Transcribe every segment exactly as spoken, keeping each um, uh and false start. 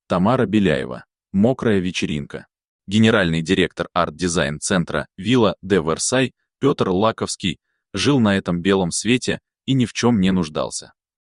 Тамара Беляева. Мокрая вечеринка. Генеральный директор арт-дизайн-центра «Вилла де Версай» Петр Лаковский жил на этом белом свете и ни в чем не нуждался.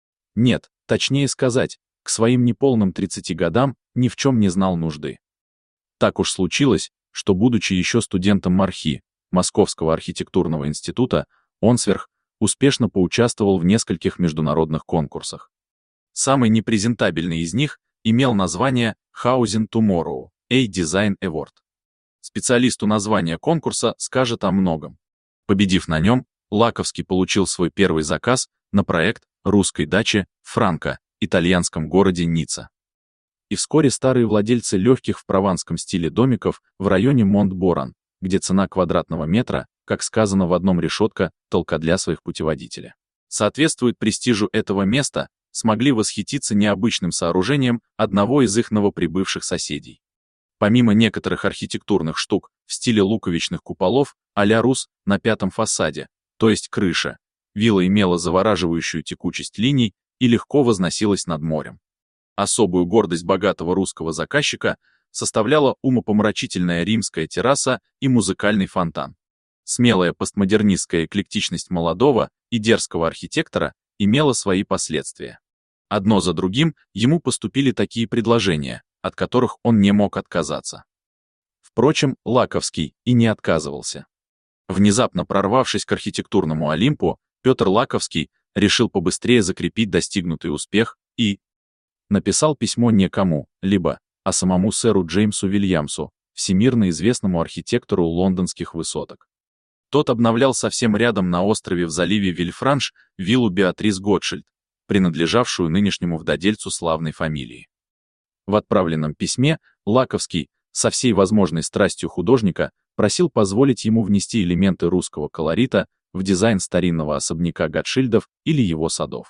Нет, точнее сказать, к своим неполным тридцати годам ни в чем не знал нужды. Так уж случилось, что, будучи еще студентом МАРХИ, Московского архитектурного института, он сверх успешно поучаствовал в нескольких международных конкурсах. Самый непрезентабельный из них имел название Housing Tomorrow A Design Award. Специалисту названия конкурса скажет о многом. Победив на нем, Лаковский получил свой первый заказ на проект русской дачи Франко, итальянском городе Ницца. И вскоре старые владельцы легких в прованском стиле домиков в районе Монт-Боран, где цена квадратного метра, как сказано в одном решетка, толка для своих путеводителя, соответствует престижу этого места, смогли восхититься необычным сооружением одного из их новоприбывших соседей. Помимо некоторых архитектурных штук в стиле луковичных куполов а-ля Рус на пятом фасаде, то есть крыша, вилла имела завораживающую текучесть линий и легко возносилась над морем. Особую гордость богатого русского заказчика составляла умопомрачительная римская терраса и музыкальный фонтан. Смелая постмодернистская эклектичность молодого и дерзкого архитектора имела свои последствия. Одно за другим ему поступили такие предложения, от которых он не мог отказаться. Впрочем, Лаковский и не отказывался. Внезапно прорвавшись к архитектурному Олимпу, Петр Лаковский решил побыстрее закрепить достигнутый успех и написал письмо не кому-либо, а самому сэру Джеймсу Вильямсу, всемирно известному архитектору лондонских высоток. Тот обновлял совсем рядом на острове в заливе Вильфранш виллу Беатрис Готшильд, принадлежавшую нынешнему владельцу славной фамилии. В отправленном письме Лаковский, со всей возможной страстью художника, просил позволить ему внести элементы русского колорита в дизайн старинного особняка Готшильдов или его садов.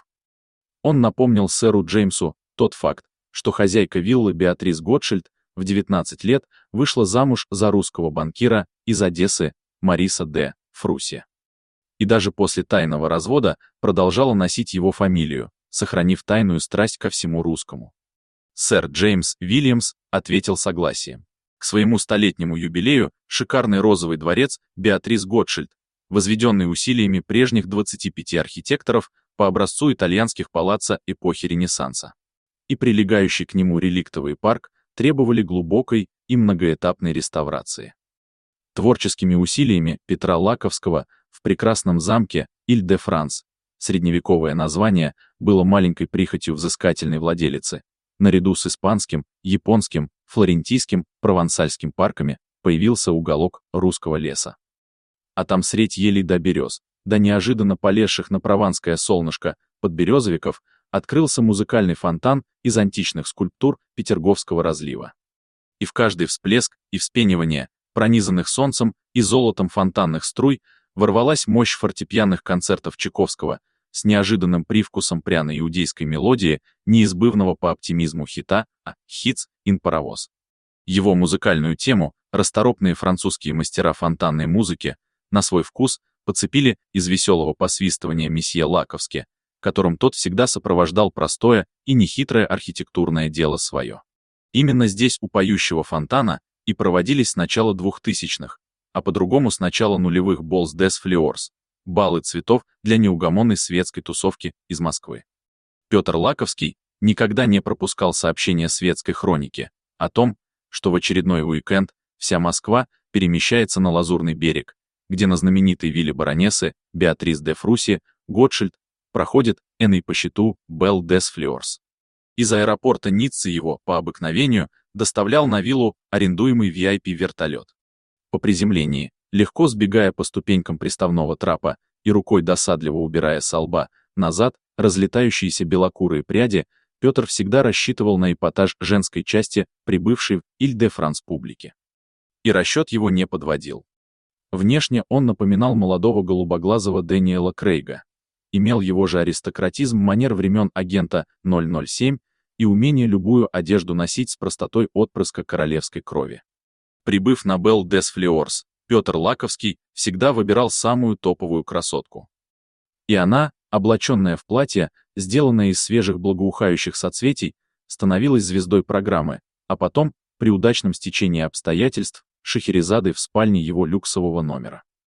Он напомнил сэру Джеймсу тот факт, что хозяйка виллы Беатрис Готшильд в девятнадцать лет вышла замуж за русского банкира из Одессы Мариса де Фруси. И даже после тайного развода продолжала носить его фамилию, сохранив тайную страсть ко всему русскому. Сэр Джеймс Вильямс ответил согласием. К своему столетнему юбилею шикарный розовый дворец Беатрис Готшильд, возведенный усилиями прежних двадцати пяти архитекторов по образцу итальянских палаццо эпохи Ренессанса, и прилегающий к нему реликтовый парк требовали глубокой и многоэтапной реставрации. Творческими усилиями Петра Лаковского в прекрасном замке Иль-де-Франс, средневековое название, было маленькой прихотью взыскательной владелицы, наряду с испанским, японским, флорентийским, провансальским парками появился уголок русского леса. А там средь елей до берез, до неожиданно полезших на прованское солнышко подберезовиков, открылся музыкальный фонтан из античных скульптур Петерговского разлива. И в каждый всплеск и вспенивание, пронизанных солнцем и золотом фонтанных струй, ворвалась мощь фортепианных концертов Чайковского с неожиданным привкусом пряной иудейской мелодии, неизбывного по оптимизму хита «А Hits in паровоз». Его музыкальную тему расторопные французские мастера фонтанной музыки на свой вкус подцепили из веселого посвистывания месье Лаковски, которым тот всегда сопровождал простое и нехитрое архитектурное дело свое. Именно здесь у поющего фонтана и проводились с начала двухтысячных, а по-другому с начала нулевых Balls des Fleurs, балы цветов для неугомонной светской тусовки из Москвы. Петр Лаковский никогда не пропускал сообщения светской хроники о том, что в очередной уикенд вся Москва перемещается на Лазурный берег, где на знаменитой вилле баронессы Беатрис де Фруси Готшильд проходит энный по счету Belle des Fleurs. Из аэропорта Ниццы его, по обыкновению, доставлял на виллу арендуемый ви ай пи-вертолет. По приземлении, легко сбегая по ступенькам приставного трапа и рукой досадливо убирая со лба назад разлетающиеся белокурые пряди, Петр всегда рассчитывал на эпатаж женской части прибывшей в Иль-де-Франс публики. И расчет его не подводил. Внешне он напоминал молодого голубоглазого Дэниела Крейга, имел его же аристократизм манер времен агента ноль ноль семь и умение любую одежду носить с простотой отпрыска королевской крови. Прибыв на Belle des Fleurs, Петр Лаковский всегда выбирал самую топовую красотку. И она, облаченная в платье, сделанное из свежих благоухающих соцветий, становилась звездой программы, а потом, при удачном стечении обстоятельств, Шахерезадой в спальне его люксового номера.